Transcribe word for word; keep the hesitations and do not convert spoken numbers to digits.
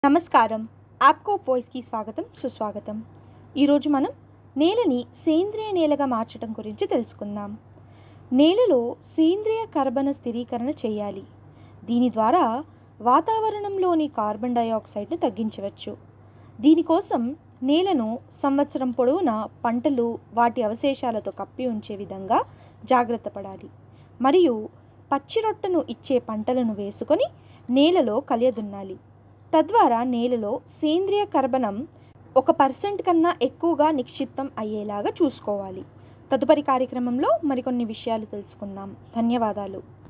నమస్కారం. యాప్కో వాయిస్‌కి స్వాగతం, సుస్వాగతం. ఈరోజు మనం నేలని సేంద్రియ నేలగా మార్చడం గురించి తెలుసుకుందాం. నేలలో సేంద్రియ కర్బన స్థిరీకరణ చేయాలి. దీని ద్వారా వాతావరణంలోని కార్బన్ డయాక్సైడ్‌ను తగ్గించవచ్చు. దీనికోసం నేలను సంవత్సరం పొడవునా పంటలు వాటి అవశేషాలతో కప్పి ఉంచే విధంగా జాగ్రత్త పడాలి. మరియు పచ్చి రొట్టను ఇచ్చే పంటలను వేసుకొని నేలలో కలియదున్నాలి. తద్వారా నేలలో సేంద్రియ కర్బనం ఒక పర్సెంట్ కన్నా ఎక్కువగా నిక్షిప్తం అయ్యేలాగా చూసుకోవాలి. తదుపరి కార్యక్రమంలో మరికొన్ని విషయాలు తెలుసుకుందాం. ధన్యవాదాలు.